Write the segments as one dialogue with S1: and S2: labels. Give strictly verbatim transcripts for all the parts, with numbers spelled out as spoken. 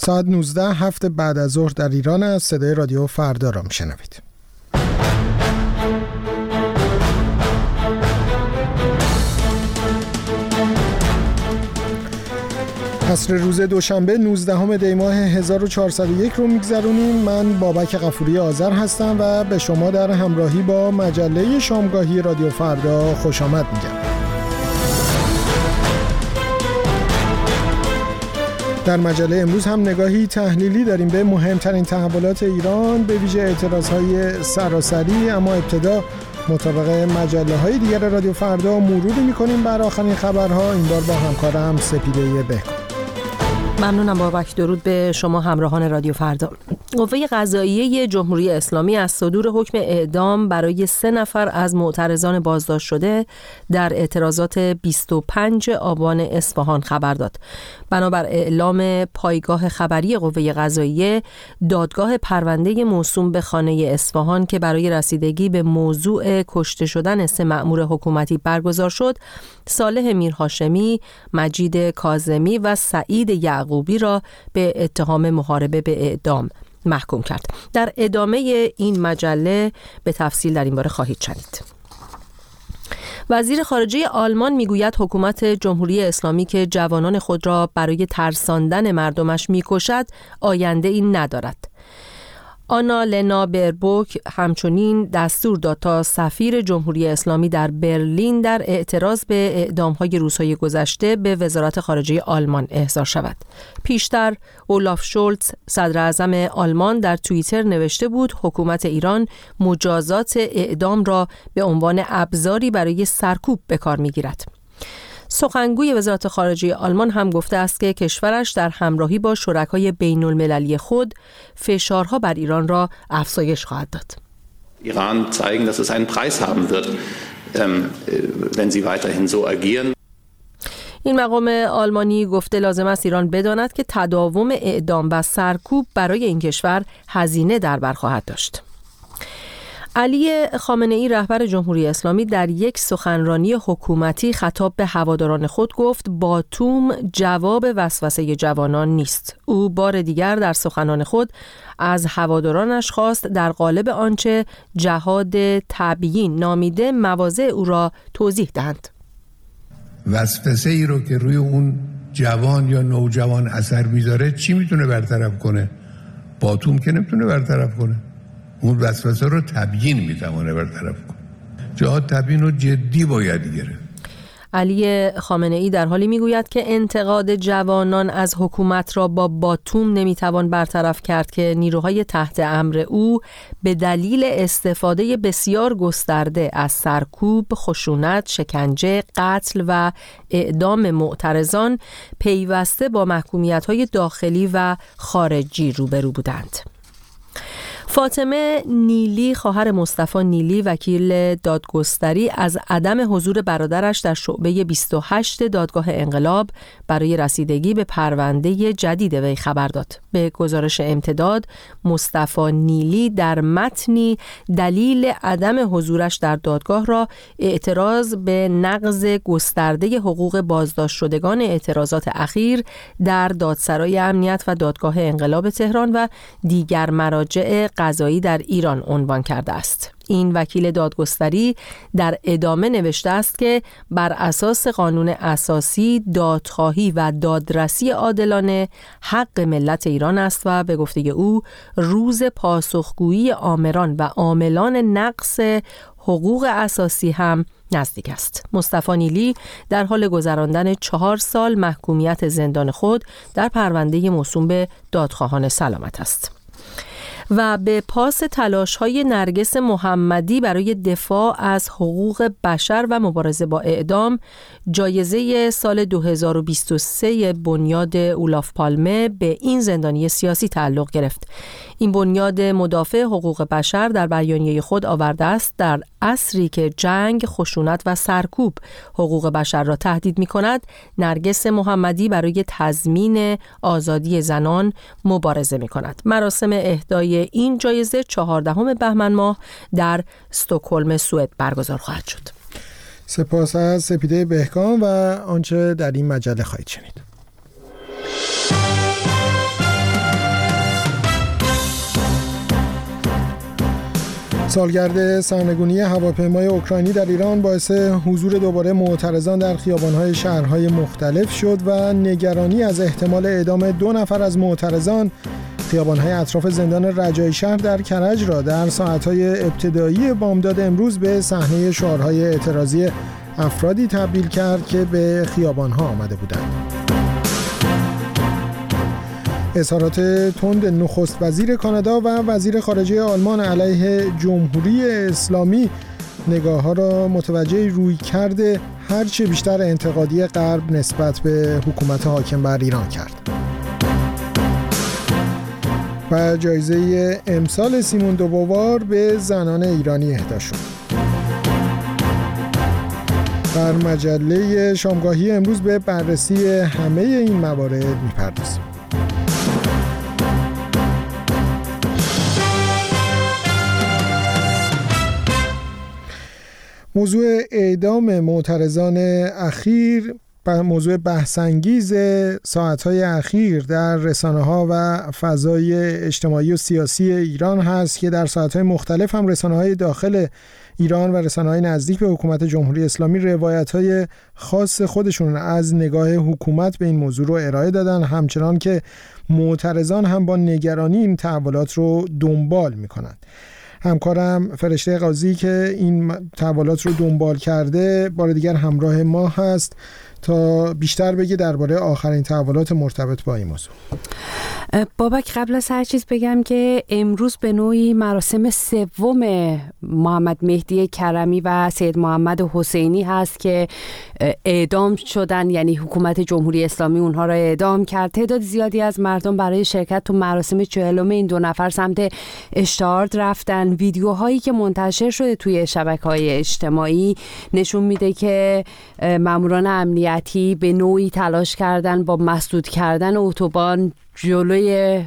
S1: ساعت نوزده هفت بعد از ظهر در ایران است. صدای رادیو فردا را میشنوید. عصر روز دوشنبه نوزدهم دی ماه هزار و چهارصد و یک رو میگذرونیم. من بابک غفوری آذر هستم و به شما در همراهی با مجله شامگاهی رادیو فردا خوش آمد میگم. در مجله امروز هم نگاهی تحلیلی داریم به مهمترین تحولات ایران، به ویژه اعتراضهای سراسری. اما ابتدا مطابق مجله های دیگر رادیو فردا مروری میکنیم بر آخرین خبرها، این بار با همکارم سپیده بهکام.
S2: ممنونم بابک. درود به شما همراهان رادیو فردا. قوه قضاییه جمهوری اسلامی از صدور حکم اعدام برای سه نفر از معترضان بازداشت شده در اعتراضات بیست و پنجم آبان اصفهان خبر داد. بنابر اعلام پایگاه خبری قوه قضاییه، دادگاه پرونده موسوم به خانه اصفهان که برای رسیدگی به موضوع کشته شدن سه مأمور حکومتی برگزار شد، صالح میرهاشمی، مجید کاظمی و سعید یعقوبی را به اتهام محاربه به اعدام محکوم کرد. در ادامه این مجله به تفصیل در این باره خواهید شنید. وزیر خارجه آلمان میگوید حکومت جمهوری اسلامی که جوانان خود را برای ترساندن مردمش میکشد آینده ای ندارد. آنا لنا بربوک همچنین دستور داد تا سفیر جمهوری اسلامی در برلین در اعتراض به اعدام‌های روزهای گذشته به وزارت خارجه آلمان احضار شود. پیشتر اولاف شولتز صدر اعظم آلمان در توییتر نوشته بود حکومت ایران مجازات اعدام را به عنوان ابزاری برای سرکوب به کار می‌گیرد. سخنگوی وزارت خارجه آلمان هم گفته است که کشورش در همراهی با شرکای بین المللی خود فشارها بر ایران را افزایش خواهد داد.
S3: ایران zeigen, dass es einen Preis haben wird, wenn sie weiterhin so agieren.
S2: این مقام آلمانی گفته لازم است ایران بداند که تداوم اعدام و سرکوب برای این کشور هزینه در بر خواهد داشت. علی خامنه‌ای رهبر جمهوری اسلامی در یک سخنرانی حکومتی خطاب به هواداران خود گفت باتوم جواب وسوسه جوانان نیست. او بار دیگر در سخنان خود از هوادارانش خواست در قالب آنچه جهاد تبیین نامیده مواضع او را توضیح دهند.
S4: وسوسه ای رو که روی اون جوان یا نوجوان اثر میذاره چی میتونه برطرف کنه؟ باتوم که نمیتونه برطرف کنه. اون وسوسه رو تبیین میتونه برطرف کنه. جهاد تبیین رو جدی باید گرفت.
S2: علی خامنه‌ای در حالی میگوید که انتقاد جوانان از حکومت را با باتوم نمیتوان برطرف کرد که نیروهای تحت امر او به دلیل استفاده بسیار گسترده از سرکوب، خشونت، شکنجه، قتل و اعدام معترضان پیوسته با محکومیت‌های داخلی و خارجی روبرو بودند. فاطمه نیلی خواهر مصطفی نیلی وکیل دادگستری از عدم حضور برادرش در شعبه بیست و هشت دادگاه انقلاب برای رسیدگی به پرونده جدید وی خبر داد. به گزارش امتداد، مصطفی نیلی در متنی دلیل عدم حضورش در دادگاه را اعتراض به نقض گسترده حقوق بازداشت شدگان اعتراضات اخیر در دادسرای امنیت و دادگاه انقلاب تهران و دیگر مراجع قضایی در ایران عنوان کرده است. این وکیل دادگستری در ادامه نوشته است که بر اساس قانون اساسی دادخواهی و دادرسی عادلانه حق ملت ایران است و به گفته او روز پاسخگویی آمران و عاملان نقض حقوق اساسی هم نزدیک است. مصطفی نیلی در حال گذراندن چهار سال محکومیت زندان خود در پرونده موسوم به دادخواهان سلامت است. و به پاس تلاش‌های نرگس محمدی برای دفاع از حقوق بشر و مبارزه با اعدام، جایزه سال دو هزار و بیست و سه بنیاد اولاف پالمه به این زندانی سیاسی تعلق گرفت. این بنیاد مدافع حقوق بشر در بیانیه خود آورده است در عصری که جنگ، خشونت و سرکوب حقوق بشر را تهدید می‌کند، نرگس محمدی برای تضمین آزادی زنان مبارزه می‌کند. مراسم اهدای این جایزه چهاردهم بهمن ماه در استکهلم، سوئد برگزار خواهد شد.
S1: سپاس از سپیده بهکام و آنچه در این مجله خواهید شنید. سالگرد سرنگونی هواپیمای اوکراینی در ایران باعث حضور دوباره معترضان در خیابان‌های شهرهای مختلف شد و نگرانی از احتمال اعدام دو نفر از معترضان خیابان‌های اطراف زندان رجایی شهر در کرج را در ساعت‌های ابتدایی بامداد امروز به صحنه شعارهای اعتراضی افرادی تبدیل کرد که به خیابان‌ها آمده بودند. اظهارات تند نخست وزیر کانادا و وزیر خارجه آلمان علیه جمهوری اسلامی نگاه‌ها را متوجه روی کرده هرچه بیشتر انتقادی غرب نسبت به حکومت حاکم بر ایران کرد. و جایزه امسال سیمون دو بووار به زنان ایرانی اهدا شد. در مجله شامگاهی امروز به بررسی همه این موارد می‌پردازیم. موضوع اعدام معترضان اخیر موضوع بحث‌انگیز ساعت‌های اخیر در رسانه‌ها و فضای اجتماعی و سیاسی ایران هست که در ساعت‌های مختلف هم رسانه‌های داخل ایران و رسانه‌های نزدیک به حکومت جمهوری اسلامی روایت‌های خاص خودشون از نگاه حکومت به این موضوع رو ارائه دادن، همچنان که معترضان هم با نگرانی این تحولات رو دنبال می‌کنند. همکارم فرشته قاضی که این تحولات رو دنبال کرده بار دیگر همراه ما هست تا بیشتر بگه درباره آخرین تحولات مرتبط با این موضوع.
S5: بابک، قبل از هر چیز بگم که امروز به نوعی مراسم سوم محمد مهدی کرمی و سید محمد حسینی هست که اعدام شدن، یعنی حکومت جمهوری اسلامی اونها را اعدام کرد. تعداد زیادی از مردم برای شرکت تو مراسم چهلم این دو نفر سمت اشتهارد رفتن. ویدیوهایی که منتشر شده توی شبکه‌های اجتماعی نشون میده که ماموران امنیتی به نوعی تلاش کردن با مسدود کردن اتوبان جلوی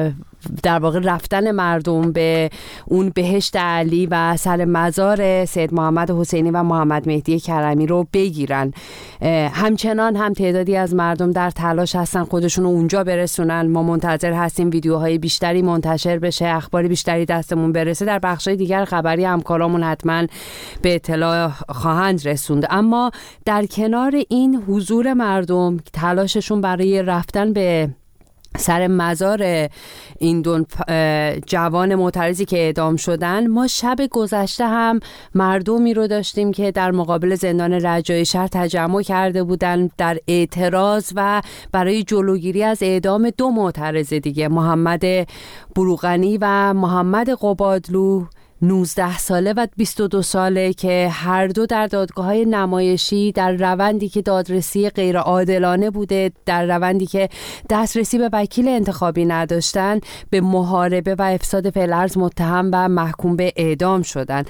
S5: در واقع رفتن مردم به اون بهشت علی و سر مزار سید محمد حسینی و محمد مهدی کرمی رو بگیرن. همچنان هم تعدادی از مردم در تلاش هستن خودشون رو اونجا برسونن. ما منتظر هستیم ویدیوهای بیشتری منتشر بشه، اخبار بیشتری دستمون برسه. در بخشای دیگر خبری همکارامون حتما به اطلاع خواهند رسوند. اما در کنار این حضور مردم، تلاششون برای رفتن به سر مزار این دو جوان معترضی که اعدام شدن، ما شب گذشته هم مردمی رو داشتیم که در مقابل زندان رجایی شهر تجمع کرده بودن در اعتراض و برای جلوگیری از اعدام دو معترض دیگه، محمد بروغنی و محمد قبادلو، نوزده ساله و بیست و دو ساله، که هر دو در دادگاه‌های نمایشی در روندی که دادرسی غیر عادلانه بوده، در روندی که دسترسی به وکیل انتخابی نداشتن، به محاربه و افساد فعل‌ارض متهم و محکوم به اعدام شدن.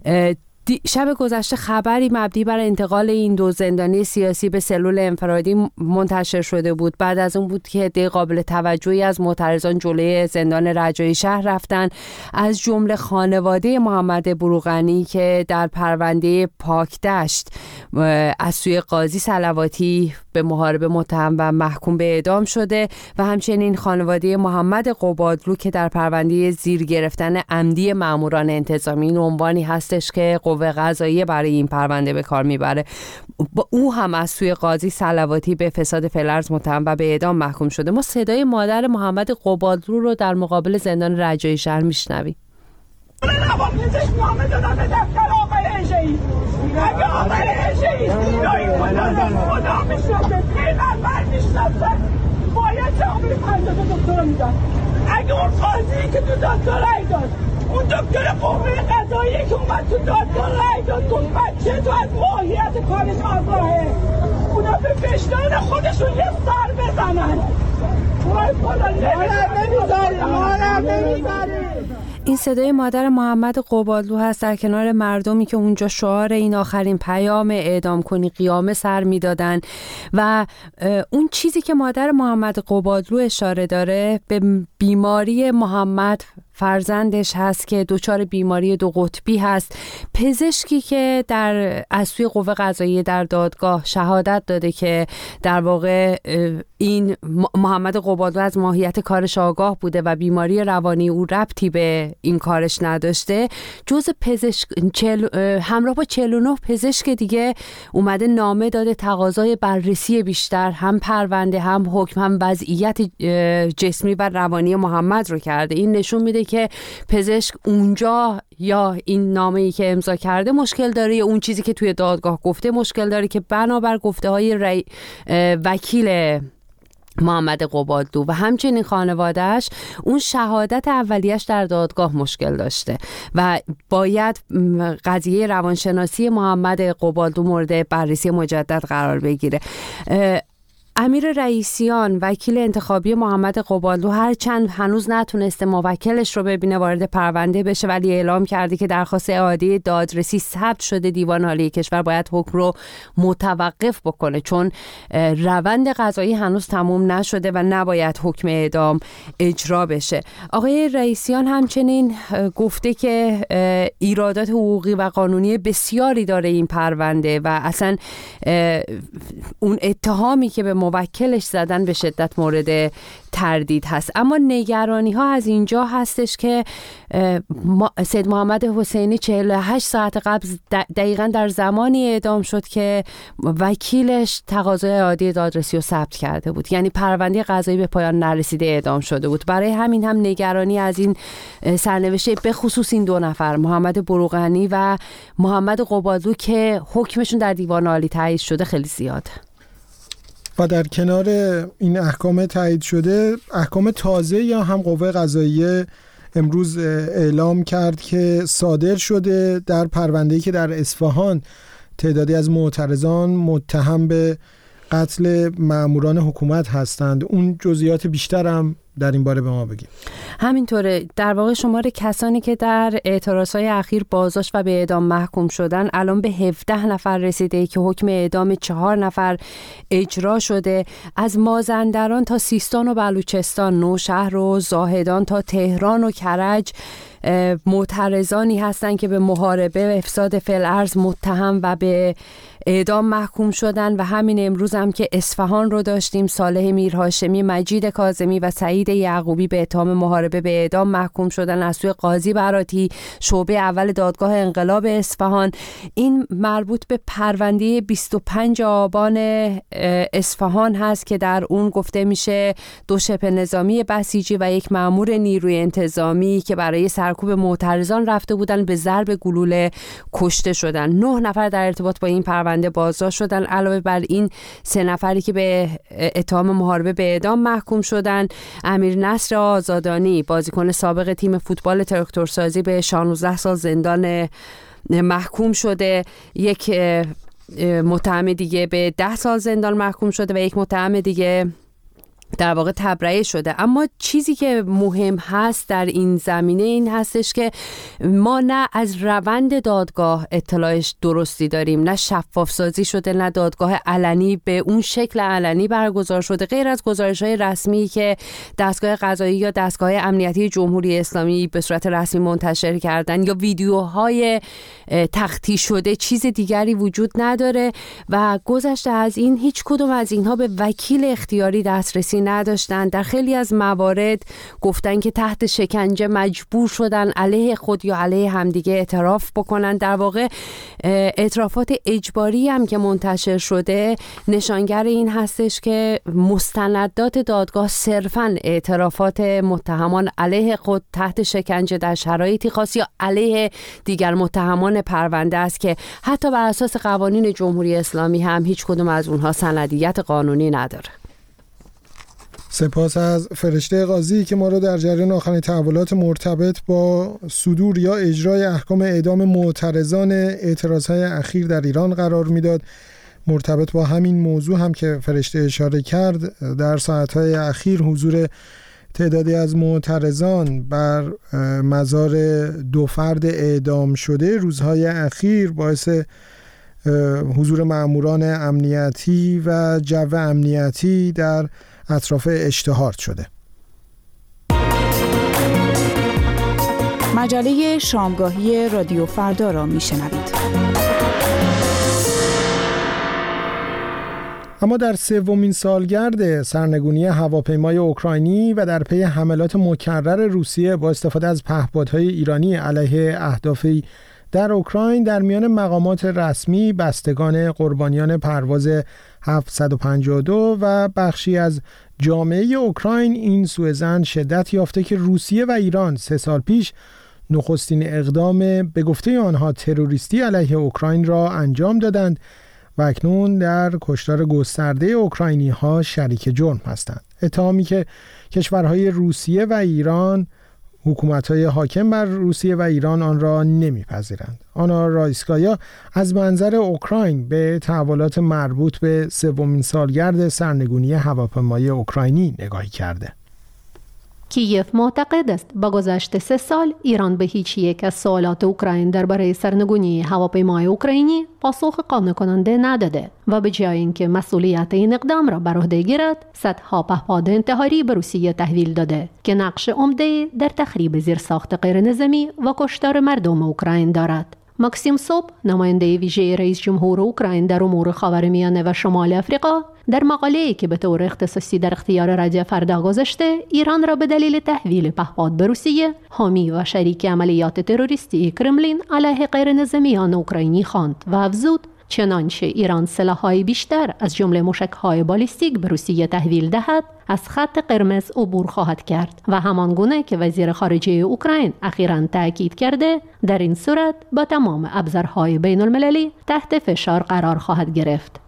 S5: شب گذشته خبری مبنی بر انتقال این دو زندانی سیاسی به سلول انفرادی منتشر شده بود. بعد از اون بود که عده قابل توجهی از معترضان جلوی زندان رجایی شهر رفتن، از جمله خانواده محمد بروغنی که در پرونده پاکدشت از سوی قاضی صلواتی به محاربه متهم و محکوم به اعدام شده و همچنین خانواده محمد قبادلو که در پرونده زیر گرفتن عمدی ماموران انتظامی، این عنوانی هستش که قوه قضاییه برای این پرونده به کار میبره، او هم از سوی قاضی صلواتی به فساد فعل‌ارض متهم و به اعدام محکوم شده. ما صدای مادر محمد قبادلو رو در مقابل زندان رجایی شهر میشنویم.
S6: اگه آقای اجهی سیرایی خدا میشناسه پیغمبر میشناسه باید جامعه پنجاه دکتر میدن. اگه اون قاضی که تو دادگاه رای داد، اون دکتر قوه قضاییه که اومد تو دادگاه رای داد، گفت بچه تو از ماهیت کارش آگاهه، اونا به وجدان خودشون یه سر بزنن. وای خدا نمیذاری مادر نمیذاری.
S5: این صدای مادر محمد قبادلو هست در کنار مردمی که اونجا شعار این آخرین پیام اعدام کنی قیامه سر میدادن و اون چیزی که مادر محمد قبادلو اشاره داره به بیماری محمد فرزندش هست که دچار بیماری دو قطبی هست. پزشکی که در از سوی قوه قضاییه در دادگاه شهادت داده که در واقع این محمد قبادلو از ماهیت کارش آگاه بوده و بیماری روانی او ربطی به این کارش نداشته، جز پزشک چل... همراه با چهل و نه پزشک دیگه اومده نامه داده تقاضای بررسی بیشتر، هم پرونده هم حکم هم وضعیت جسمی و روانی محمد رو کرده. این نشون میده که پزشک اونجا یا این نامه‌ای که امضا کرده مشکل داره یا اون چیزی که توی دادگاه گفته مشکل داره که بنابر گفته های ری... وکیل محمد قبادلو و همچنین خانوادهش اون شهادت اولیش در دادگاه مشکل داشته و باید قضیه روانشناسی محمد قبادلو مورد بررسی مجدد قرار بگیره. امیر رئیسیان وکیل انتخابی محمد قبادلو هرچند هنوز نتونسته موکلش رو ببینه وارد پرونده بشه، ولی اعلام کرده که درخواست اعاده دادرسی ثبت شده، دیوان عالی کشور باید حکم رو متوقف بکنه چون روند قضایی هنوز تموم نشده و نباید حکم اعدام اجرا بشه. آقای رئیسیان همچنین گفته که ایرادات حقوقی و قانونی بسیاری داره این پرونده و اصلا اون اتهامی که به موکلش زدن به شدت مورد تردید هست. اما نگرانی ها از اینجا هستش که سید محمد حسینی چهل و هشت ساعت قبل دقیقاً در زمانی اعدام شد که وکیلش تقاضای اعاده دادرسی رو ثبت کرده بود، یعنی پرونده قضایی به پایان نرسیده اعدام شده بود. برای همین هم نگرانی از این سرنوشته به خصوص این دو نفر محمد بروقنی و محمد قبادلو که حکمشون در دیوان عالی تایید شده خیلی زیاده.
S1: و در کنار این احکام تایید شده احکام تازه یا هم قوه قضاییه امروز اعلام کرد که صادر شده در پرونده‌ای که در اصفهان تعدادی از معترضان متهم به قتل ماموران حکومت هستند. اون جزئیات بیشتر هم در این باره به ما بگید.
S5: همینطوره، در واقع شمار کسانی که در اعتراضهای اخیر بازداشت و به اعدام محکوم شدن الان به هفده نفر رسیده که حکم اعدام چهار نفر اجرا شده. از مازندران تا سیستان و بلوچستان، نوشهر و زاهدان تا تهران و کرج معترضانی هستند که به محاربه و افساد فی‌الارض متهم و به اعدام محکوم شدن و همین امروز هم که اصفهان رو داشتیم، صالح میرهاشمی، مجید کاظمی و سعید یعقوبی به اتهام محاربه به اعدام محکوم شدن از سوی قاضی براتی شعبه اول دادگاه انقلاب اصفهان. این مربوط به پرونده بیست و پنج آبان اصفهان هست که در اون گفته میشه دو شبه نظامی بسیجی و یک مأمور نیروی انتظامی که برای سرکوب معترضان رفته بودن به ضرب گلوله کشته شدن. نه نفر در ارتباط با این پرونده بازداشت شدن، علاوه بر این سه نفری که به اتهام محاربه به اعدام محکوم شدن. امیر نصر آزادانی بازیکن سابق تیم فوتبال تراکتورسازی به شانزده سال زندان محکوم شده، یک متهم دیگه به ده سال زندان محکوم شده و یک متهم دیگه در واقع تبرئه شده. اما چیزی که مهم هست در این زمینه این هستش که ما نه از روند دادگاه اطلاعش درستی داریم، نه شفاف سازی شده، نه دادگاه علنی به اون شکل علنی برگزار شده، غیر از گزارش‌های رسمی که دستگاه قضایی یا دستگاه امنیتی جمهوری اسلامی به صورت رسمی منتشر کردن یا ویدیوهای تختی شده. چیز دیگری وجود نداره و گذشته از این هیچ کدوم از اینها به وکیل اختیاری دسترسی نداشتن. در خیلی از موارد گفتن که تحت شکنجه مجبور شدن علیه خود یا علیه همدیگه اعتراف بکنن. در واقع اعترافات اجباری هم که منتشر شده نشانگر این هستش که مستندات دادگاه صرفاً اعترافات متهمان علیه خود تحت شکنجه در شرایطی خاص یا علیه دیگر متهمان پرونده است که حتی بر اساس قوانین جمهوری اسلامی هم هیچ کدوم از اونها سندیت قانونی نداره.
S1: سپاس از فرشته قاضی که ما رو در جریان آخرین تحولات مرتبط با صدور یا اجرای احکام اعدام معترضان اعتراضهای اخیر در ایران قرار میداد. مرتبط با همین موضوع هم که فرشته اشاره کرد، در ساعتهای اخیر حضور تعدادی از معترضان بر مزار دو فرد اعدام شده روزهای اخیر باعث حضور ماموران امنیتی و جو امنیتی در اطراف اشتهارد شده.
S7: مجله شامگاهی رادیو فردا را میشنوید.
S1: اما در سومین سالگرد سرنگونی هواپیمای اوکراینی و در پی حملات مکرر روسیه با استفاده از پهپادهای ایرانی علیه اهدافی در اوکراین، در میان مقامات رسمی، بستگان قربانیان پرواز هفتصد و پنجاه و دو و بخشی از جامعه اوکراین این سوءظن شدت یافته که روسیه و ایران سه سال پیش نخستین اقدام به گفته آنها تروریستی علیه اوکراین را انجام دادند و اکنون در کشتار گسترده اوکراینی ها شریک جرم هستند. اتهامی که کشورهای روسیه و ایران، حکومت‌های حاکم بر روسیه و ایران آن را نمی‌پذیرند. آنا رایسکایا از منظر اوکراین به تحولات مربوط به سومین سالگرد سرنگونی هواپیمای اوکراینی نگاهی کرده.
S8: کیف معتقد است با گذشت سه سال ایران به هیچ یک از سوالات اوکراین درباره سرنگونی هواپیمای اوکراینی پاسخ قانع کننده نداده و به جای اینکه مسئولیت این اقدام را بر عهده گیرد، صدها پهپاد انتحاری به روسیه تحویل داده که نقش عمده در تخریب زیرساخت غیرنظامی و کشتار مردم اوکراین دارد. ماکسیم صبح، نماینده ویژه رئیس جمهور اوکراین در امور خاورمیانه و شمال آفریقا، در مقاله‌ای که به طور اختصاصی در اختیار رادیو فردا گذاشته، ایران را به دلیل تحویل پهپاد به روسیه حامی و شریک عملیات تروریستی کرملین علیه غیرنظامیان اوکراینی خواند و افزود چنانچه ایران سلاح‌های بیشتر از جمله موشک‌های بالیستیک به روسیه تحویل دهد، از خط قرمز عبور خواهد کرد و همان گونه که وزیر خارجه اوکراین اخیراً تاکید کرده، در این صورت با تمام ابزارهای بین المللی تحت فشار قرار خواهد گرفت.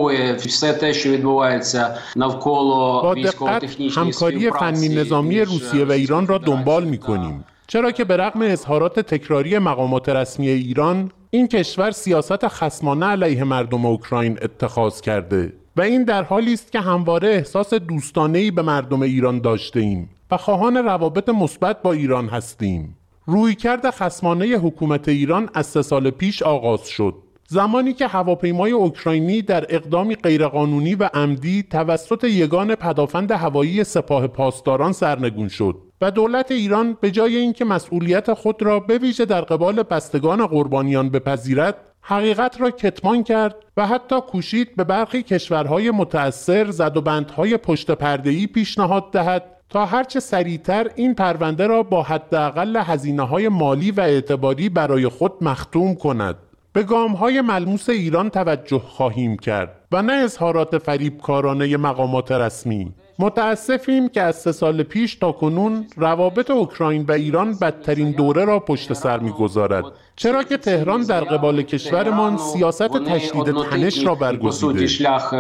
S9: با دقت همکاری فنی نظامی روسیه و ایران را دنبال می‌کنیم، چرا که به رغم اظهارات تکراری مقامات رسمی ایران، این کشور سیاست خصمانه علیه مردم اوکراین اتخاذ کرده و این در حالی است که همواره احساس دوستانه‌ای به مردم ایران داشته ایم و خواهان روابط مثبت با ایران هستیم. رویکرد خصمانه حکومت ایران از سه سال پیش آغاز شد، زمانی که هواپیمای اوکراینی در اقدامی غیرقانونی و عمدی توسط یگان پدافند هوایی سپاه پاسداران سرنگون شد و دولت ایران به جای اینکه مسئولیت خود را به ویژه در قبال بستگان قربانیان بپذیرد، حقیقت را کتمان کرد و حتی کوشید به برخی کشورهای متأثر زدوبندهای پشت پرده‌ای پیشنهاد دهد تا هرچه سریعتر این پرونده را با حداقل هزینه‌های مالی و اعتباری برای خود مختوم کند. به گام‌های ملموس ایران توجه خواهیم کرد و نه اظهارات فریبکارانه مقامات رسمی. متاسفیم که از سه سال پیش تا کنون روابط اوکراین و ایران بدترین دوره را پشت سر می‌گذارد، چرا که تهران در قبال کشورمان سیاست تشدید تنش را برگزیده.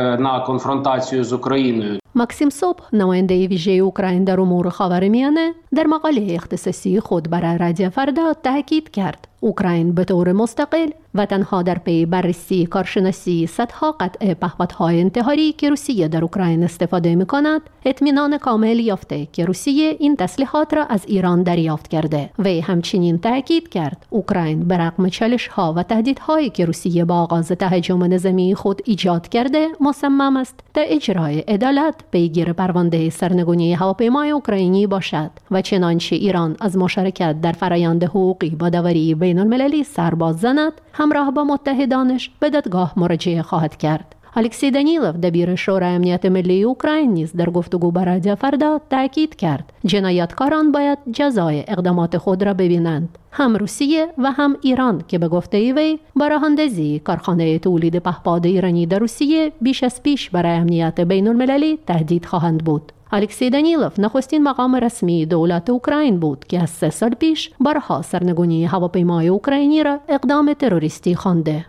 S8: ماکسیم صبح، نماینده ویژه اوکراین در امور خاورمیانه، در مقاله اختصاصی خود برای رادیو فردا تاکید کرد اوکراین به طور مستقل و تنها در پی بررسی کارشناسی صدها قطعه پهپادهای انتحاری که روسیه در اوکراین استفاده می‌کند، اطمینان کامل یافته که روسیه این تسلیحات را از ایران دریافت کرده و همچنین تاکید کرد اوکراین به رغم چالش‌ها و تهدیدهایی که روسیه با آغاز تهاجم نظامی خود ایجاد کرده، مصمم است در اجرای عدالت پیگیر پرونده سرنگونی هواپیمای اوکراینی باشد و چنانچه ایران از مشارکت در فرآیند حقوقی با داوری بین المللی سرباز زند، همراه با متحدانش به دادگاه مراجعه خواهد کرد. الکسی دانیلوف، دبیر شورای امنیت ملی اوکراین، نیز در گفتگو با رادیو فردا تاکید کرد جنایتکاران باید جزای اقدامات خود را ببینند. هم روسیه و هم ایران که به گفته وی با راه اندازی کارخانه تولید پهپاد ایرانی در روسیه بیش از پیش برای امنیت بین المللی تهدید خواهند بود. الکسی دانیلوف نخستین مقام رسمی دولت اوکراین بود که از سه سال پیش بارها سرنگونی هواپیمای اوکراینی را اقدام تروریستی خوانده.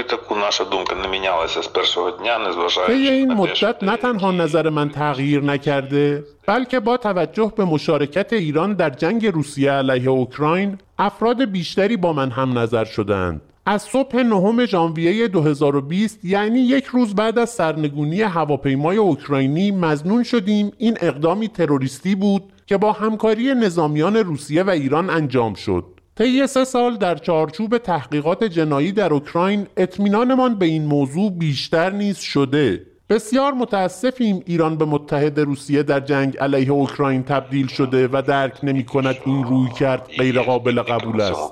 S9: طی این مدت نه تنها نظر من تغییر نکرده، بلکه با توجه به مشارکت ایران در جنگ روسیه علیه اوکراین، افراد بیشتری با من هم نظر شدند. از صبح نهم ژانویه دو هزار و بیست، یعنی یک روز بعد از سرنگونی هواپیمای اوکراینی، مظنون شدیم این اقدامی تروریستی بود که با همکاری نظامیان روسیه و ایران انجام شد. طی سه سال در چارچوب تحقیقات جنایی در اوکراین، اطمینانمان به این موضوع بیشتر نیز شده بسیار متاسفیم ایران به متحد روسیه در جنگ علیه اوکراین تبدیل شده و درک نمی کند این رویکرد غیر قابل قبول است.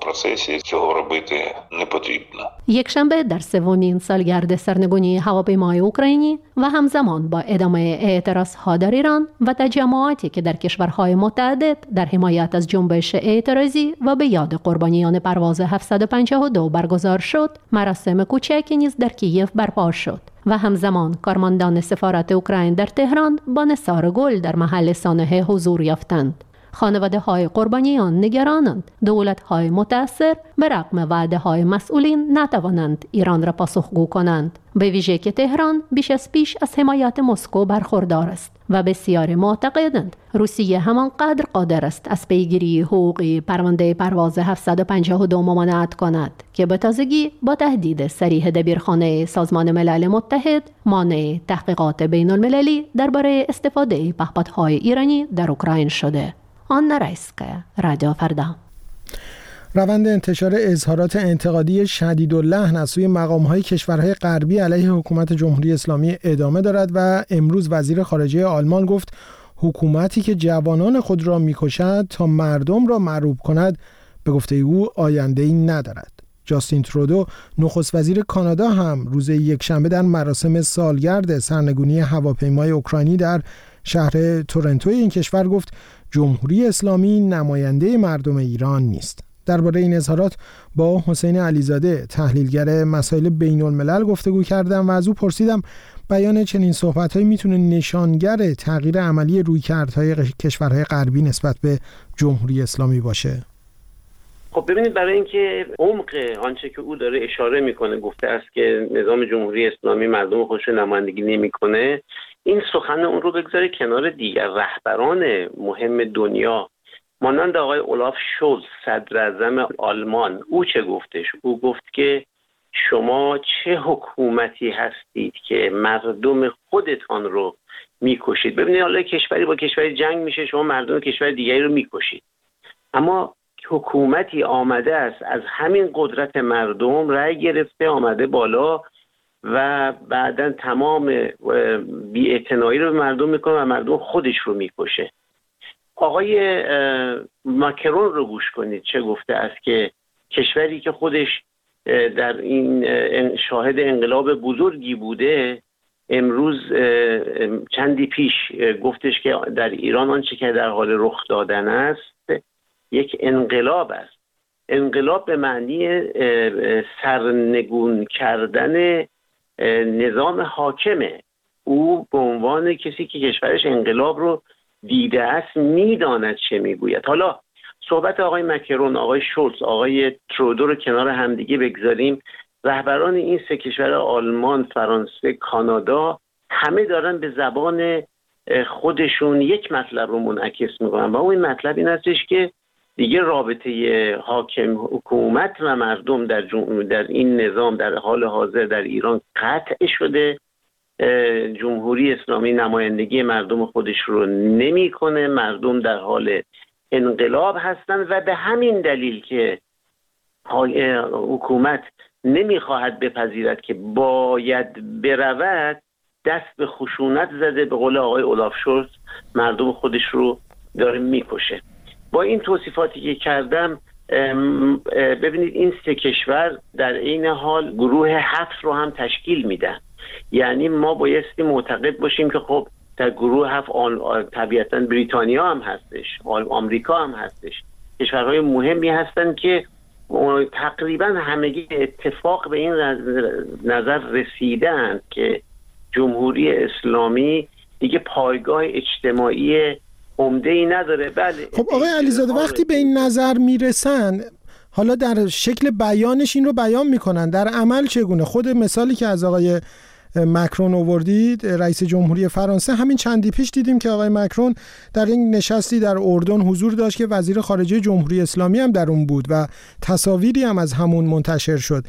S8: یکشنبه در سومین سالگرد سرنگونی هواپیمای اوکراینی و همزمان با ادامه اعتراضها در ایران و تجمعاتی که در کشورهای متعدد در حمایت از جنبش اعتراضی و به یاد قربانیان پرواز هفتصد و پنجاه و دو برگزار شد، مراسم کوچکی نیز در کیف برپا شد و همزمان کارمندان سفارت اوکراین در تهران با نثار گل در محل سانحه حضور یافتند. خانواده های قربانیان نگرانند دولت های متأثر به رغم وعده های مسئولین نتوانند ایران را پاسخگو کنند، به ویژه که تهران بیش از پیش از حمایت مسکو برخوردار است و بسیاری معتقدند روسیه همانقدر قادر است از پیگیری حقوقی پرونده پرواز هفتصد و پنجاه و دو ممانعت کند که به تازگی با تهدید صریح دبیرخانه سازمان ملل متحد مانع تحقیقات بین المللی درباره استفاده پهپادهای ایرانی در اوکراین شده. آن رایسکه، رادیو فردا.
S1: روند انتشار اظهارات انتقادی شدیداللحن از سوی مقام‌های کشورهای غربی علیه حکومت جمهوری اسلامی ادامه دارد و امروز وزیر خارجه آلمان گفت حکومتی که جوانان خود را می‌کشد تا مردم را مرعوب کند به گفته او آینده‌ای ندارد. جاستین ترودو نخست وزیر کانادا هم روز یکشنبه در مراسم سالگرد سرنگونی هواپیمای اوکراینی در شهر تورنتوی این کشور گفت جمهوری اسلامی نماینده مردم ایران نیست. درباره این اظهارات با حسین علیزاده تحلیلگر مسائل بین الملل گفتگو کردم و از او پرسیدم بیان چنین صحبت‌هایی میتونه نشانگر تغییر عملی رویکردهای کشورهای غربی نسبت به جمهوری اسلامی باشه.
S10: خب ببینید، برای اینکه عمق آنچه که او داره اشاره میکنه، گفته است که نظام جمهوری اسلامی مردم خودش رو نمایندگی نمیکنه، این سخن اون رو بگذاره کنار دیگر رهبران مهم دنیا مانند آقای اولاف شولز صدر اعظم آلمان. او چه گفتش؟ او گفت که شما چه حکومتی هستید که مردم خودتان رو میکشید. ببینید، حالا کشوری با کشوری جنگ میشه، شما مردم کشور دیگری رو میکشید، اما حکومتی آمده است از همین قدرت مردم رأی گرفته آمده بالا و بعداً تمام بی‌اعتنایی رو به مردم میکنه و مردم خودش رو میکشه. آقای ماکرون رو گوش کنید چه گفته است که کشوری که خودش در این شاهد انقلاب بزرگی بوده، امروز چندی پیش گفتش که در ایران آنچه که در حال رخ دادن است یک انقلاب است. انقلاب به معنی سرنگون کردن نظام حاکمه. او به عنوان کسی که کشورش انقلاب رو دیده است میداند چه میگوید. حالا صحبت آقای مکرون، آقای شولز، آقای ترودو رو کنار همدیگه بگذاریم. رهبران این سه کشور آلمان، فرانسه، کانادا همه دارن به زبان خودشون یک مطلب رو منعکس میکنن و اون مطلب این هستش که دیگه رابطه حاکم حکومت و مردم در در این نظام در حال حاضر در ایران قطع شده. جمهوری اسلامی نمایندگی مردم خودش رو نمیکنه، مردم در حال انقلاب هستند و به همین دلیل که حکومت نمیخواهد بپذیرد که باید برود، دست به خشونت زده، به قول آقای اولاف شولز مردم خودش رو داره میکشه. با این توصیفاتی که کردم ببینید این سه کشور در این حال گروه هفت رو هم تشکیل میدن. یعنی ما بایستی معتقد باشیم که خب در گروه هفت طبیعتاً بریتانیا هم هستش، آمریکا هم هستش، کشورهای مهمی هستن که تقریبا همگی اتفاق به این نظر رسیدن که جمهوری اسلامی دیگه پایگاه اجتماعی عمده‌ای نداره. بله.
S1: خب آقای علیزاده، وقتی به این نظر میرسن، حالا در شکل بیانش این رو بیان میکنن، در عمل چگونه؟ خود مثالی که از آقای مکرون آوردید، رئیس جمهوری فرانسه، همین چندی پیش دیدیم که آقای مکرون در این نشستی در اردن حضور داشت که وزیر خارجه جمهوری اسلامی هم در اون بود و تصاویری هم از همون منتشر شد.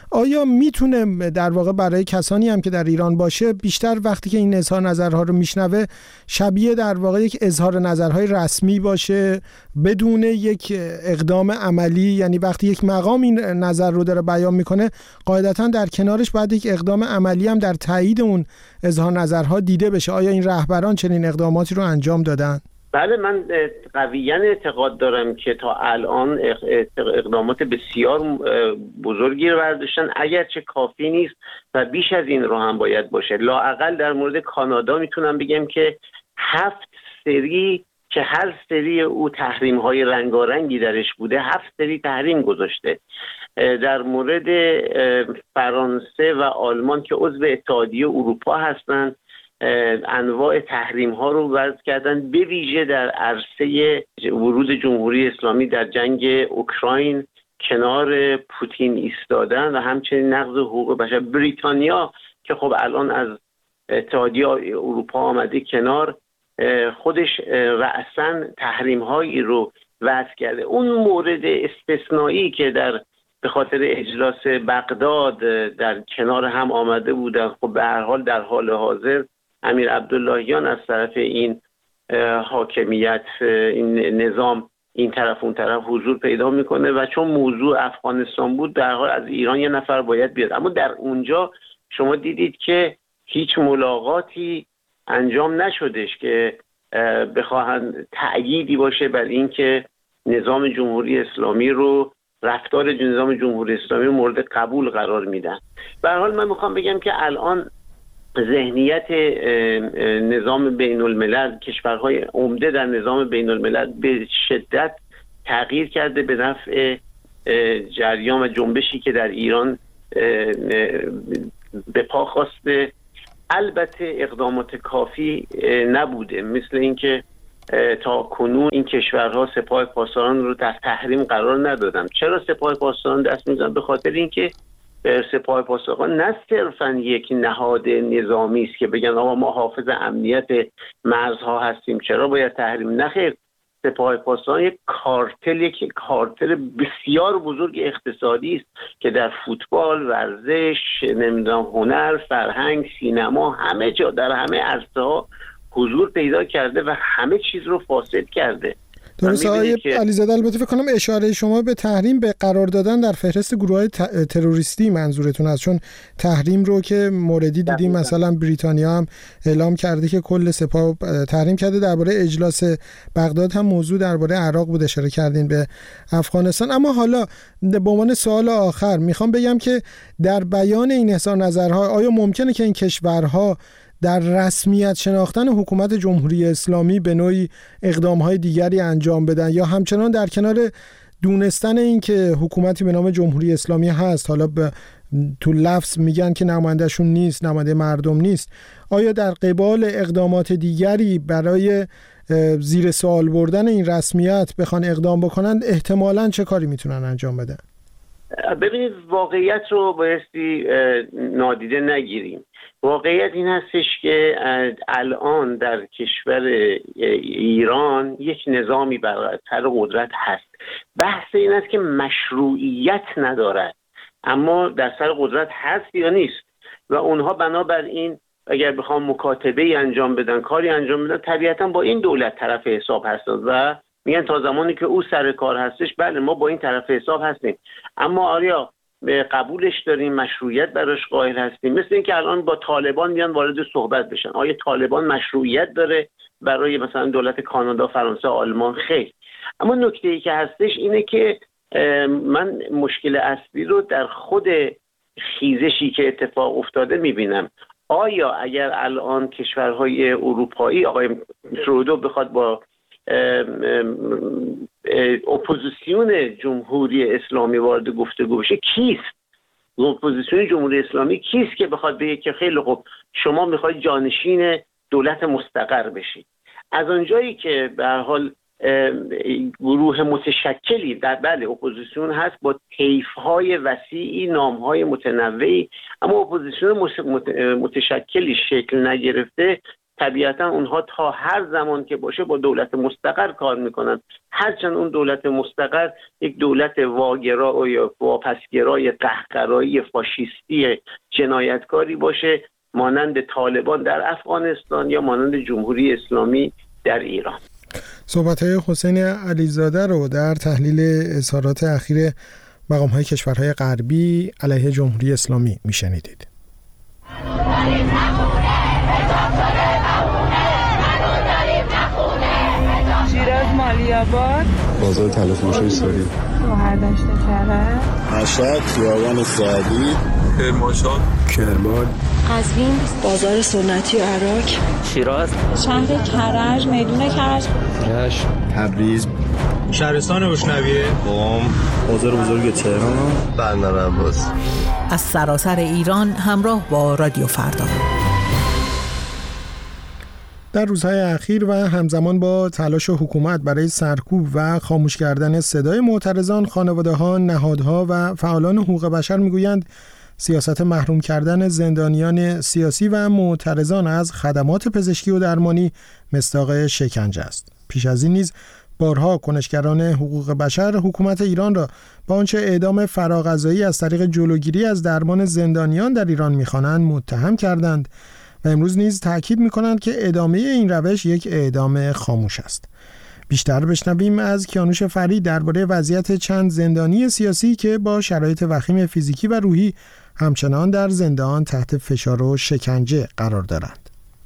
S1: آیا میتونه در واقع برای کسانی هم که در ایران باشه بیشتر وقتی که این اظهار نظرها رو میشنوه شبیه در واقع یک اظهار نظرهای رسمی باشه بدون یک اقدام عملی؟ یعنی وقتی یک مقام این نظر رو داره بیان میکنه قاعدتاً در کنارش باید یک اقدام عملی هم در تایید اون اظهار نظرها دیده بشه. آیا این رهبران چنین اقداماتی رو انجام دادن؟
S10: بله، من قویاً اعتقاد دارم که تا الان اقدامات بسیار بزرگی رو برداشتن، اگرچه کافی نیست و بیش از این رو هم باید باشه. لااقل در مورد کانادا میتونم بگم که هفت سری که هر سری او تحریم‌های رنگارنگی درش بوده، هفت سری تحریم گذاشته. در مورد فرانسه و آلمان که عضو اتحادیه اروپا هستند انواع تحریم ها رو وضع کردن، به ویژه در عرصه ورود جمهوری اسلامی در جنگ اوکراین کنار پوتین ایستادن و همچنین نقض حقوق بشر. بریتانیا که خب الان از اتحادیه اروپا آمده کنار، خودش رأساً تحریم هایی رو وضع کرده. اون مورد استثنایی که در به خاطر اجلاس بغداد در کنار هم آمده بودن، خب به هر حال در حال حاضر امیر عبداللهیان از طرف این حاکمیت، این نظام این طرف اون طرف حضور پیدا میکنه و چون موضوع افغانستان بود در حال از ایران یه نفر باید بیاد. اما در اونجا شما دیدید که هیچ ملاقاتی انجام نشدش که بخواهند تأییدی باشه بر این که نظام جمهوری اسلامی رو، رفتار نظام جمهوری اسلامی مورد قبول قرار میدن. به هر حال من میخوام بگم که الان ذهنیت نظام بین الملل، کشورهای عمده در نظام بین الملل به شدت تغییر کرده به نفع جریان و جنبشی که در ایران به پا خواسته. البته اقدامات کافی نبوده، مثل اینکه تا کنون این کشورها سپاه پاسداران رو در تحریم قرار ندادن. چرا سپاه پاسداران دست میزنن؟ به خاطر اینکه سپاه پاسداران نه صرفاً یک نهاد نظامی است که بگن آقا ما حافظ امنیت مرزها هستیم چرا باید تحریم. نخیر، سپاه پاسداران یک کارتل یک کارتل بسیار بزرگ اقتصادی است که در فوتبال، ورزش، نمیدونم هنر، فرهنگ، سینما، همه جا در همه عرصه‌ها حضور پیدا کرده و همه چیز رو فاسد کرده.
S1: درسته آقای علیزاده، البته فکر کنم اشاره شما به تحریم به قرار دادن در فهرست گروه‌های تروریستی منظورتون است، چون تحریم رو که موردی دیدیم مثلا بریتانیا هم اعلام کرده که کل سپاه تحریم کرده. درباره اجلاس بغداد هم موضوع درباره عراق بود، اشاره کردین به افغانستان. اما حالا به عنوان سوال آخر میخوام بگم که در بیان این اظهار نظرها آیا ممکنه که این کشورها در رسمیت شناختن حکومت جمهوری اسلامی به نوعی اقدامهای دیگری انجام بدن، یا همچنان در کنار دونستن این که حکومتی به نام جمهوری اسلامی هست، حالا به تو لفظ میگن که نمایندهشون نیست، نماینده مردم نیست، آیا در قبال اقدامات دیگری برای زیر سوال بردن این رسمیت بخوان اقدام بکنن، احتمالاً چه کاری میتونن انجام بدن؟
S10: ببینید، واقعیت رو بایستی نادیده نگیریم. واقعیت این هستش که الان در کشور ایران یک نظامی بر سر قدرت هست. بحث این است که مشروعیت ندارد، اما در سر قدرت هست یا نیست و اونها بنابراین اگر بخوام مکاتبه انجام بدن، کاری انجام بدن، طبیعتا با این دولت طرف حساب هستند و میگن تا زمانی که او سر کار هستش بله ما با این طرف حساب هستیم. اما آیا قبولش داریم، مشروعیت براش قائل هستیم؟ مثل این که الان با طالبان میان وارد صحبت بشن، آیا طالبان مشروعیت داره برای مثلا دولت کانادا، فرانسه، آلمان؟ خیر. اما نکته ای که هستش اینه که من مشکل اصلی رو در خود خیزشی که اتفاق افتاده میبینم. آیا اگر الان کشورهای اروپایی آقای ترودو بخواد با اپوزیسیون جمهوری اسلامی وارد گفتگو بشه، کیست؟ اپوزیسیون جمهوری اسلامی کیست که بخواد بگه که خیلی خوب شما میخواید جانشین دولت مستقر بشید؟ از اونجایی که به هر حال گروه متشکلی در بله اپوزیسیون هست با طیف‌های وسیعی، نام‌های متنوعی، اما اپوزیسیون متشکلی شکل نگرفته، طبیعتا اونها تا هر زمان که باشه با دولت مستقر کار میکنن، هرچند اون دولت مستقر یک دولت واگرا یا واپسگرای قهقرایی فاشیستی جنایتکاری باشه مانند طالبان در افغانستان یا مانند جمهوری اسلامی در ایران.
S1: صحبت‌های حسین علیزاده رو در تحلیل اظهارات اخیر مقام‌های کشورهای غربی علیه جمهوری اسلامی میشنیدید.
S11: شیراز مالی‌آباد،
S12: بازار تلفروشی ساری،
S11: گوهردشت کرج،
S12: مشهد خیابان سعدی، کرمانشاه، کرمان،
S13: قزوین، بازار سنتی عراق،
S14: شیراز،
S11: شهر کرج، میدون کرج،
S12: رشت، تبریز،
S15: شهرستان روشنویه،
S12: قم، بازار بزرگ تهران، بندر عباس.
S16: از سراسر ایران همراه با رادیو فردا.
S1: در روزهای اخیر و همزمان با تلاش حکومت برای سرکوب و خاموش کردن صدای معترضان، خانواده‌ها، نهادها و فعالان حقوق بشر میگویند سیاست محروم کردن زندانیان سیاسی و معترضان از خدمات پزشکی و درمانی مصداق شکنجه است. پیش از این نیز بارها کنشگران حقوق بشر حکومت ایران را با آنچه اعدام فراغذایی از طریق جلوگیری از درمان زندانیان در ایران می‌خوانند متهم کردند و امروز نیز تأکید می‌کنند که ادامه این روش یک اعدام خاموش است. بیشتر بشنویم از کیانوش فرید درباره وضعیت چند زندانی سیاسی که با شرایط وخیم فیزیکی و روحی همچنان در زندان تحت فشار و شکنجه قرار دارند.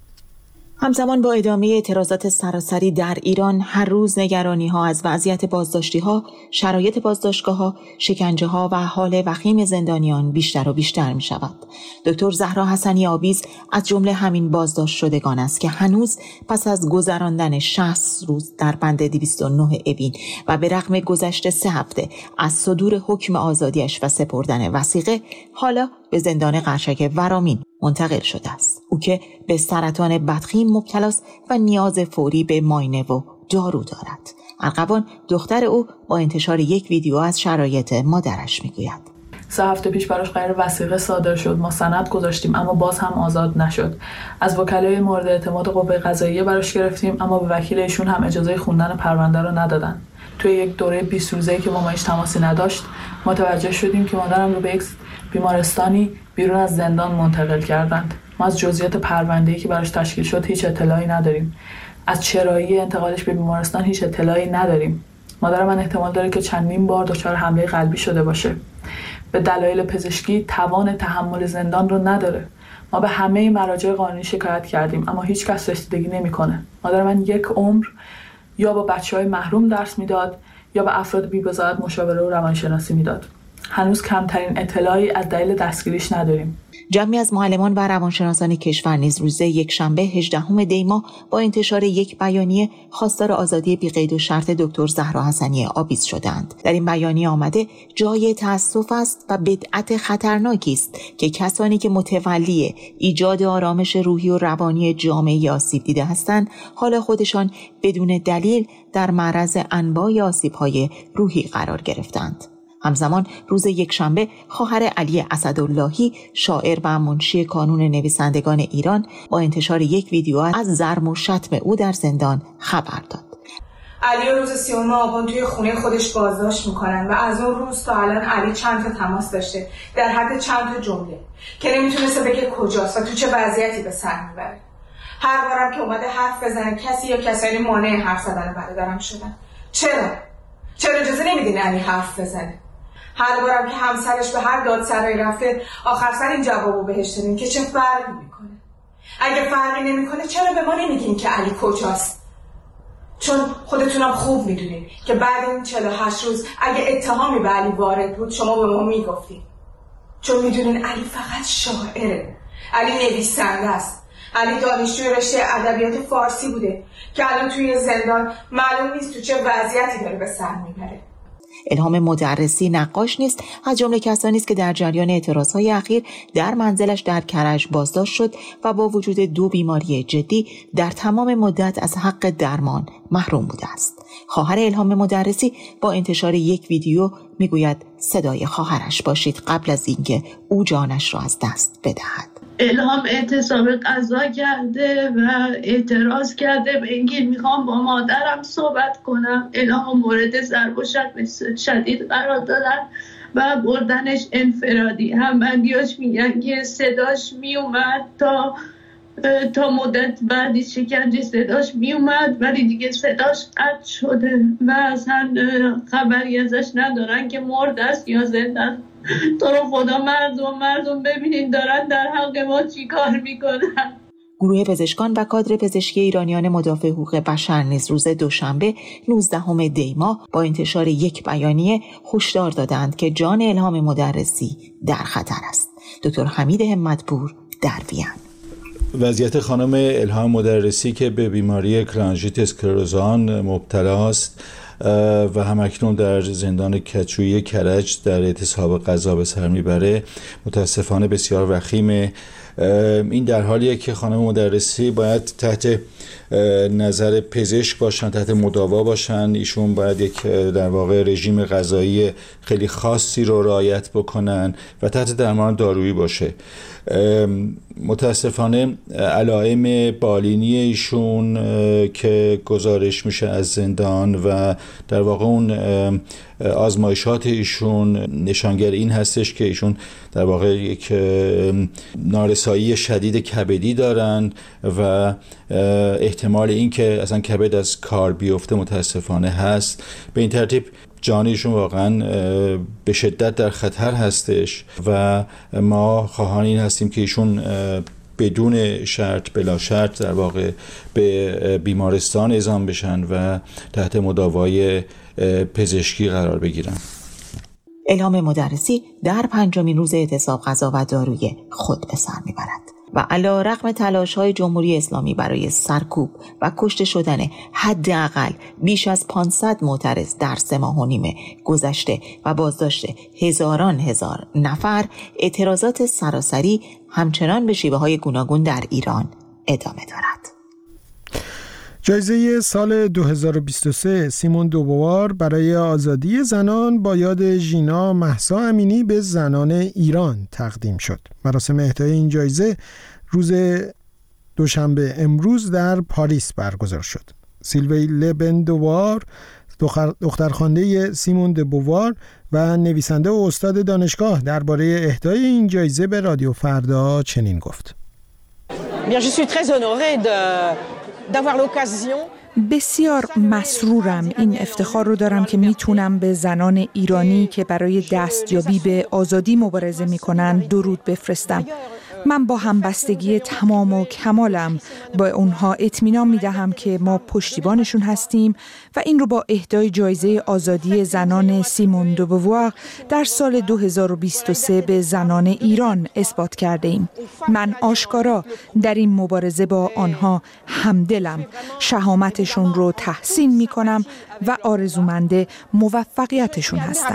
S17: همزمان با ادامه اعتراضات سراسری در ایران، هر روز نگرانی‌ها از وضعیت بازداشتی‌ها، شرایط بازداشتگاه‌ها، شکنجه‌ها و حال وخیم زندانیان بیشتر و بیشتر می‌شود. دکتر زهرا حسنی آبیز از جمله همین بازداشت شدگان است که هنوز پس از گذراندن شصت روز در بند دویست و نه اوین و به رغم گذشت سه هفته از صدور حکم آزادیش و سپردن وثیقه، حالا به زندان قرشک ورامین منتقل شده است. او که به سرطان بدخیم مبتلاست و نیاز فوری به معاینه و دارو دارد. ارغوان دختر او با انتشار یک ویدیو از شرایط مادرش میگوید:
S18: سه هفته پیش براش قرار وثیقه صادر شد، ما سند گذاشتیم اما باز هم آزاد نشد. از وکلای مورد اعتماد قوه قضاییه براش گرفتیم اما به وکیل ایشون هم اجازه خوندن پرونده رو ندادن. توی یک دوره بیست روزه‌ای که با ما هیچ تماسی نداشت، متوجه شدیم که مادرم رو به یک بیمارستانی بیرون از زندان منتقل کردند. ما از جزئیات پرونده‌ای که براش تشکیل شد هیچ اطلاعی نداریم. از چرایی انتقالش به بیمارستان هیچ اطلاعی نداریم. مادر من احتمال داره که چندین بار دچار حمله قلبی شده باشه. به دلایل پزشکی توان تحمل زندان رو نداره. ما به همه مراجع قانونی شکایت کردیم اما هیچ کس رسیدگی نمی‌کنه. مادر من یک عمر یا با بچه‌های محروم درس میداد یا با افراد بی‌بضاعت مشاوره و روانشناسی میداد. هنوز کمترین اطلاعی از دلیل دستگیریش نداریم.
S17: جمعی از معلمان و روانشناسان کشور نیز روز یک شنبه هجدهم دی ماه با انتشار یک بیانیه خواستار آزادی بی قید و شرط دکتر زهرا حسنی آبیز شدند. در این بیانیه آمده جای تأسف است و بدعت خطرناکی است که کسانی که متولی ایجاد آرامش روحی و روانی جامعه آسیب دیده هستند، حالا خودشان بدون دلیل در معرض انواع آسیب‌های روحی قرار گرفتند. همزمان روز یکشنبه خواهر علی اسداللهی شاعر و منشی کانون نویسندگان ایران با انتشار یک ویدیو از ضرب و شتم او در زندان خبر داد.
S19: علی روز سیوم آبان توی خونه خودش بازداشت میکنن و از اون روز تا الان علی چند تا تماس داشته در حد چند تا جمله که نمیتونسته بگه کجاست و تو چه وضعیتی به سر میبره. هر بارم که اومده حرف بزنه کسی یا کسانی مانع حرف زدن برادرم شدن. چرا؟ چرا اجازه نمیدین علی حرف بزنه؟ هر بارم که همسرش به هر دادسرایی رفته آخر سر این جوابو بهش دادین که چه فرقی میکنه؟ اگه فرقی نمیکنه چرا به ما نمیگین که علی کجاست؟ چون خودتونم خوب میدونید که بعد این چهل و هشت روز اگه اتهامی به علی وارد بود شما به ما میگفتید. چون میدونین علی فقط شاعره، علی نویسنده است، علی دانشجوی رشته ادبیات فارسی بوده که الان توی زندان معلوم نیست تو چه وضعیتی داره به سر میبره.
S17: الهام مدرسی نقاش نیست، از جمله کسانی است که در جریان اعتراضهای اخیر در منزلش در کرج بازداشت شد و با وجود دو بیماری جدی در تمام مدت از حق درمان محروم بوده است. خواهر الهام مدرسی با انتشار یک ویدیو میگوید صدای خواهرش باشید قبل از اینکه او جانش را از دست بدهد.
S11: الهام اعتصاب غذا کرده و اعتراض کرده به اینکه میخوام با مادرم صحبت کنم. الهام مورد ضرب و شتم شدید قرار دادن و بردنش انفرادی. هم بندیاش میگن که صداش میومد تا تا مدت بعدی شکنجه صداش میومد ولی دیگه صداش قطع شده و اصلا خبری ازش ندارن که مرده است یا زنده است. تو رو خدا مردم مردم ببینین دارن در حق ما چی کار میکنن.
S17: گروه پزشکان و کادر پزشکی ایرانیان مدافع حقوق بشر نیز روز دوشنبه نوزدهم دی ماه با انتشار یک بیانیه هشدار دادند که جان الهام مدرسی در خطر است. دکتر حمید همت‌پور در بیان:
S14: وضعیت خانم الهام مدرسی که به بیماری کرانژیت اسکلروزان مبتلا است و همکنون در زندان کچویی کرج در اعتصاب غذا به سر میبره متاسفانه بسیار وخیمه. این در حالیه که خانم مدرسی باید تحت نظر پزشک باشن، تحت مداوا باشن. ایشون باید یک در واقع رژیم غذایی خیلی خاصی رو رعایت بکنن و تحت درمان دارویی باشه. متاسفانه علائم بالینی ایشون که گزارش میشه از زندان و در واقع اون آزمایشات ایشون نشانگر این هستش که ایشون در واقع یک نارسایی شدید کبدی دارن و احتمال این که اصلا کبد از کار بیفته متاسفانه هست. به این ترتیب جانشون واقعا به شدت در خطر هستش و ما خواهان این هستیم که ایشون بدون شرط بلا شرط در واقع به بیمارستان اعزام بشن و تحت مداوای پزشکی قرار بگیرن.
S17: الهام مدرسی در پنجمین روز اعتصاب غذا و داروی خود به سر میبرد و علیرغم تلاش‌های جمهوری اسلامی برای سرکوب و کشته شدن حداقل بیش از پانصد معترض در سه ماه و نیم گذشته و بازداشت هزاران هزار نفر، اعتراضات سراسری همچنان به شیوه‌های گوناگون در ایران ادامه دارد.
S1: جایزه سال دو هزار و بیست و سه سیمون دوبوار برای آزادی زنان با یاد ژینا مهسا امینی به زنان ایران تقدیم شد. مراسم اهدای این جایزه روز دوشنبه امروز در پاریس برگزار شد. سیلوی لبن دوبوار، دخترخوانده سیمون دوبوار و نویسنده و استاد دانشگاه، درباره اهدای این جایزه به رادیو فردا چنین گفت:
S20: Bien, je suis très honorée de d'avoir l'occasion.
S21: بسیار مسرورم، این افتخار رو دارم که میتونم به زنان ایرانی که برای دستیابی به آزادی مبارزه میکنن درود بفرستم. من با همبستگی تمام و کمالم با اونها اطمینان میدهم که ما پشتیبانشون هستیم و این رو با اهدای جایزه آزادی زنان سیمون دوبوار در سال دو هزار و بیست و سه به زنان ایران اثبات کرده ایم. من آشکارا در این مبارزه با آنها همدلم، شهامتشون رو تحسین میکنم و آرزومند موفقیتشون هستم.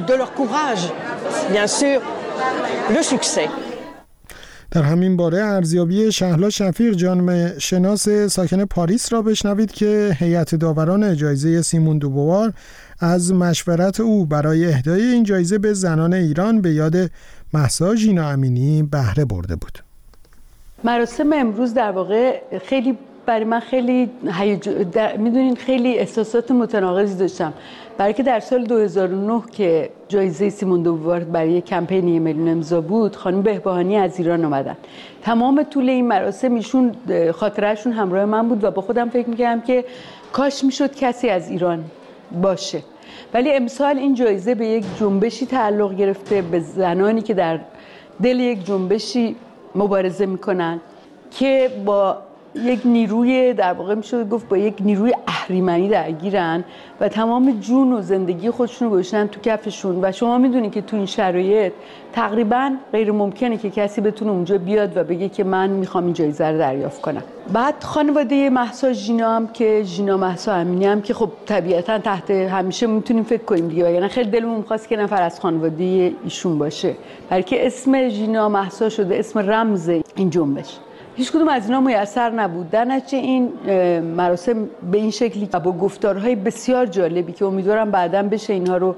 S1: در همین باره ارزیابی شهلا شفیق، جامعه شناس ساکن پاریس را بشنوید که هیئت داوران جایزه سیمون دوبوار از مشورت او برای اهدای این جایزه به زنان ایران به یاد مهسا ژینا امینی بهره برده بود.
S22: مراسم امروز در واقع خیلی برای من خیلی هیج... در... میدونین خیلی احساسات متناقضی داشتم، برای که در سال دو هزار و نه که جایزه سیمون دوبوار برای کمپین یک میلیون امضا بود، خانم بهبهانی از ایران اومدن. تمام طول این مراسم ایشون خاطرهشون همراه من بود و با خودم فکر میکردم که کاش میشد کسی از ایران باشه. ولی امسال این جایزه به یک جنبشی تعلق گرفته، به زنانی که در دل یک جنبشی مبارزه میکنن که با یک نیروی در واقع میشه گفت با یک نیروی اهریمنی درگیرن و تمام جون و زندگی خودشون رو گذاشتن تو کفشون و شما میدونید که تو این شرایط تقریبا غیر ممکنه که کسی بتونه اونجا بیاد و بگه که من میخوام این جایزه رو دریافت کنم. بعد خانواده مهسا ژینا هم که ژینا مهسا امینی هم که خب طبیعتا تحت همیشه میتونیم فکر کنیم دیگه، یعنی خیلی دلمون می‌خواست که نفر از خانواده ایشون باشه، بلکه اسم ژینا مهسا شده اسم رمز این جنبش. هیچ کدوم از اینا میسر نبود. در نتیجه این مراسم به این شکلی با گفتارهای بسیار جالبی که امیدوارم بعداً بشه اینها رو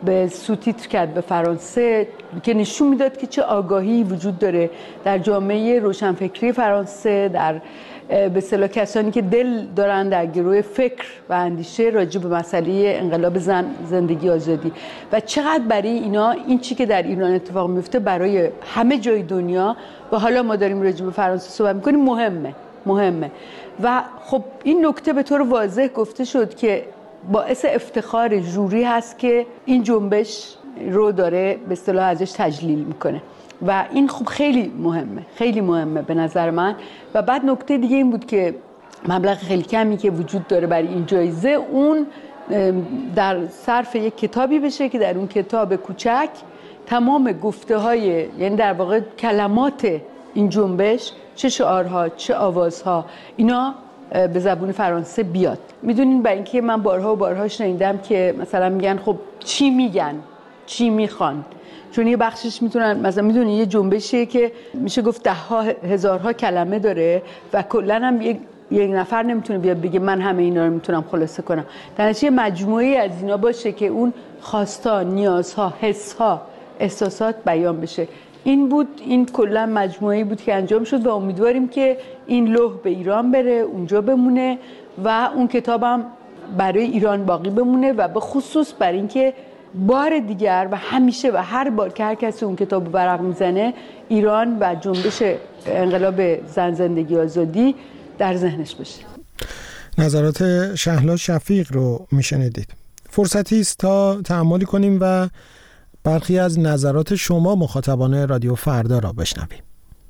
S22: به سوتیتر کرد به فرانسه که نشون میداد که چه آگاهی وجود داره در جامعه روشنفکری فرانسه، در به اصطلاح کسانی که دل دارن در گروه فکر و اندیشه راجع به مسئله انقلاب زن، زندگی، آزادی و چقدر برای اینا این چی که در ایران اتفاق میفته برای همه جای دنیا و حالا ما داریم راجع به فرانسه صحبت میکنیم مهمه مهمه و خب این نکته به طور واضح گفته شد که باعث افتخار جوری هست که این جنبش رو داره به اصطلاح ازش تجلیل میکنه و این خب خیلی مهمه خیلی مهمه به نظر من. و بعد نکته دیگه این بود که مبلغ خیلی کمی که وجود داره برای این جایزه اون در صرف یک کتابی بشه که در اون کتاب کوچک تمام گفته های یعنی در واقع کلمات این جنبش، چه شعارها چه آوازها، اینا به زبون فرانسه بیاد. میدونین برای اینکه من بارها و بارها شنیدم که مثلا میگن خب چی میگن چی میخوان، چون یه بخشش میتونن مثلا میدونی یه جنبشیه که میشه گفت ده ها هزارها کلمه داره و کلا هم یک یک نفر نمیتونه بیاد بگه من همه اینا رو میتونم خلاصه کنم. در نتیجه مجموعه‌ای از اینا باشه که اون خواستا، نیازها، حسها، احساسات بیان بشه. این بود، این کلا مجموعه‌ای بود که انجام شد و امیدواریم که این لوح به ایران بره، اونجا بمونه و اون کتابم برای ایران باقی بمونه و به خصوص برای اینکه بار دیگر و همیشه و هر بار که هر کسی اون کتابو ورق میزنه ایران و جنبش انقلاب زن، زندگی، آزادی در ذهنش بشه.
S1: نظرات شهلا شفیق رو میشنیدید. فرصتی است تا تأملی کنیم و برخی از نظرات شما مخاطبان رادیو فردا را بشنویم.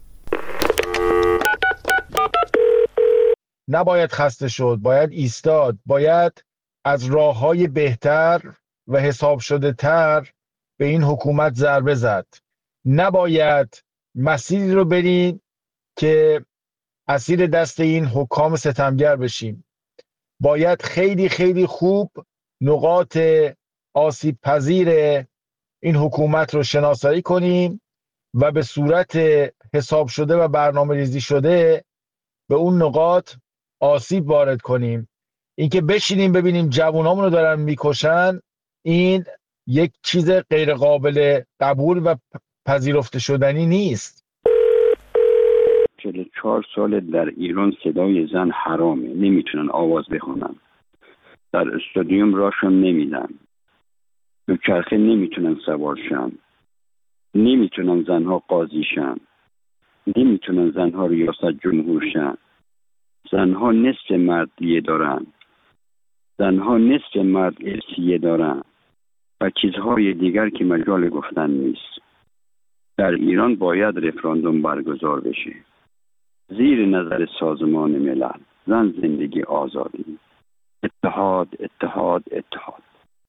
S3: نباید خسته شد، باید ایستاد، باید از راه‌های بهتر و حساب شده تر به این حکومت ضربه زد. نباید مسیری رو بریم که اسیر دست این حکام ستمگر بشیم. باید خیلی خیلی خوب نقاط آسیب پذیر این حکومت رو شناسایی کنیم و به صورت حساب شده و برنامه ریزی شده به اون نقاط آسیب وارد کنیم. اینکه بشینیم ببینیم جوانامون رو دارن میکشن، این یک چیز غیر قابل قبول و پذیرفته شدنی نیست.
S4: چهل و چهار سال در ایران صدای زن حرامه، نمیتونن آواز بخونن، در استادیوم راشون نمیدن، دوچرخه نمیتونن سوار شن، نمیتونن زنها قاضی شن، نمیتونن زنها ریاست جمهور شن، زنها نصف مردیه دارن، زنها نصف مرد ارثیه دارن و چیزهای دیگر که مجال گفتن نیست. در ایران باید رفراندوم برگزار بشه زیر نظر سازمان ملل، زن، زندگی، آزادی، اتحاد اتحاد اتحاد.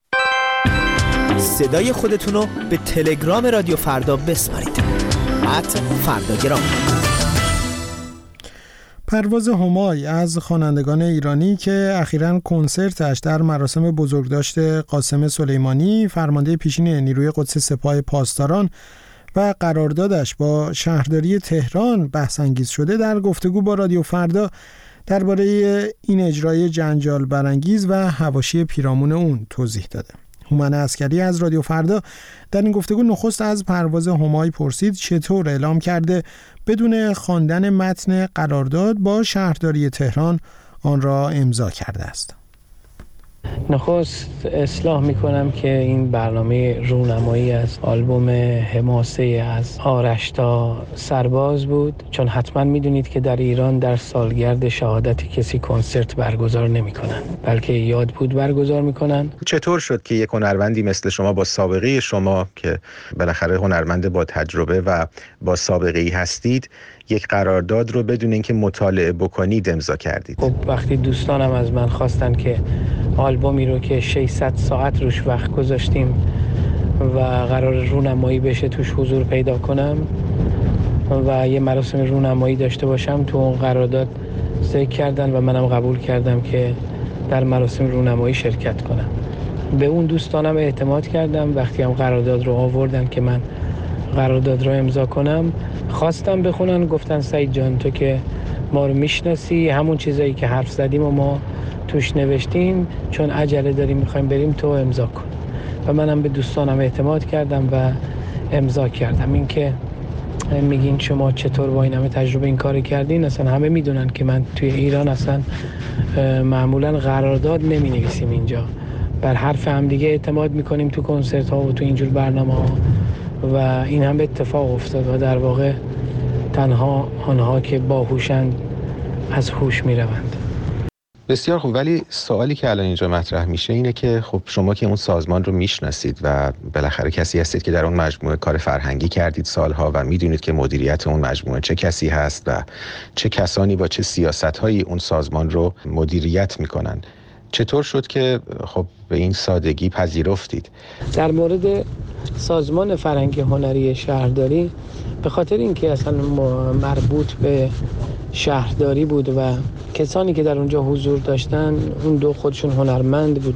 S23: صدای خودتون رو به تلگرام رادیو فردا بسپارید. ات فرداگرام.
S1: پرواز همای از خوانندگان ایرانی که اخیراً کنسرتش در مراسم بزرگداشت قاسم سلیمانی فرمانده پیشین نیروی قدس سپاه پاسداران و قراردادش با شهرداری تهران بحث انگیز شده، در گفتگو با رادیو فردا درباره این اجرای جنجال برانگیز و حواشی پیرامون اون توضیح داده. هومن عسکری از رادیو فردا در این گفتگو نخست از پرواز همای پرسید چطور اعلام کرده بدون خواندن متن قرارداد با شهرداری تهران آن را امضا کرده است.
S24: نخست اصلاح میکنم که این برنامه رونمایی از آلبوم حماسه از آرش تا سرباز بود، چون حتما میدونید که در ایران در سالگرد شهادت کسی کنسرت برگزار نمیکنن، بلکه یاد بود برگزار میکنن.
S25: چطور شد که یک هنرمندی مثل شما با سابقه شما که بالاخره هنرمند با تجربه و با سابقه ای هستید یک قرارداد رو بدون اینکه مطالعه بکنید امضا کردید؟
S24: خب وقتی دوستانم از من خواستن که آلبومی رو که ششصد ساعت روش وقت گذاشتیم و قرار رونمایی بشه توش حضور پیدا کنم و یه مراسم رونمایی داشته باشم، تو اون قرارداد ذکر کردن و منم قبول کردم که در مراسم رونمایی شرکت کنم. به اون دوستانم اعتماد کردم. وقتی هم قرارداد رو آوردن که من قرارداد رو امضا کنم، خواستم بخونن، گفتن سعید جان تو که ما رو میشناسی، همون چیزایی که حرف زدیم و ما توش نوشتیم، چون عجله داریم میخوایم بریم تو امضا کن. و منم به دوستانم اعتماد کردم و امضا کردم. این که میگین شما چطور با این همه تجربه این کار کردین، اصلا همه میدونن که من توی ایران اصلا معمولا قرارداد نمی نویسیم، اینجا بر حرف هم دیگه اعتماد میکنیم تو کنسرت ها و تو اینجور برنامه ها و این هم اتفاق افتاد و در واقع تنها آنها که باهوشند از هوش میروند.
S25: بسیار خوب، ولی سوالی که الان اینجا مطرح میشه اینه که خب شما که اون سازمان رو میشناسید و بالاخره کسی هستید که در اون مجموعه کار فرهنگی کردید سالها و میدونید که مدیریت اون مجموعه چه کسی هست و چه کسانی با چه سیاست‌هایی اون سازمان رو مدیریت میکنن. چطور شد که خب به این سادگی پذیرفتید؟
S24: در مورد سازمان فرهنگی هنری شهرداری به خاطر اینکه اصلا مربوط به شهرداری بود و کسانی که در اونجا حضور داشتن اون دو خودشون هنرمند بود